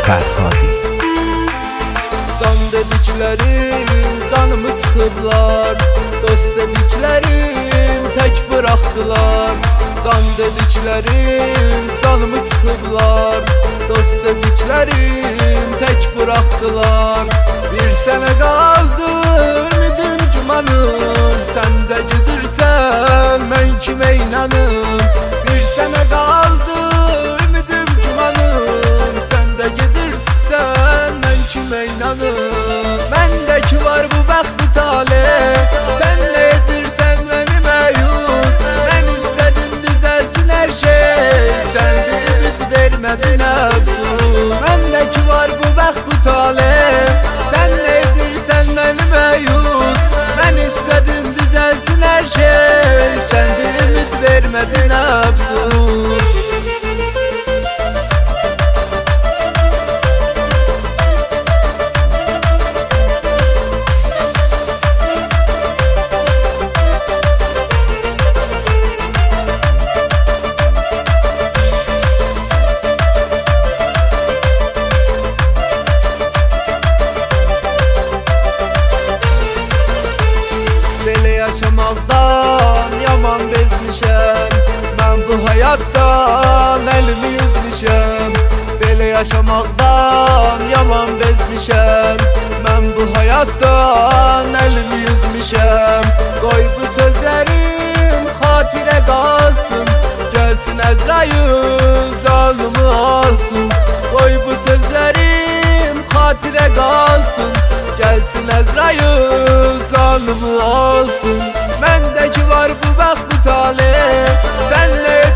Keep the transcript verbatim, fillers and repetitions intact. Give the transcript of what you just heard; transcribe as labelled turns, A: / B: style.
A: Fərhadi.
B: Can dediklerim canımı sıxıblar, dost dediklerim tek bıraktılar. Can dediklerim canımı sıxıblar, dost dediklerim tek bıraktılar. Bir sene kaldı ümidim gümanım, sen de gidirsen ben kime inanım. Bir sene kaldı ümidim gümanım, sen de gidirsen ben kime inanım. Mendeki var bu bəxt bu tale, sen ne edirsen beni məyus. Ben istedim düzelsin her şey, sen bir ümit vermedin əfsus. Mendeki var bu bəxt bu tale, sen ne edirsen beni məyus. Ben istedim düzelsin her şey, sen bir ümit vermedin əfsus. Yaşamaktan yaman bezmişəm, ben bu hayattan elimi yüzmüşəm. Belə yaşamaktan yaman bezmişəm, ben bu hayattan elimi yüzmüşəm. Qoy bu sözlerim xatirə qalsın, gelsin Əzrail canımı alsın. Qoy bu sözlerim xatirə qalsın, gelsin Əzrail canımı alsın. Mendeki var bu bəxt bu tale, sen ne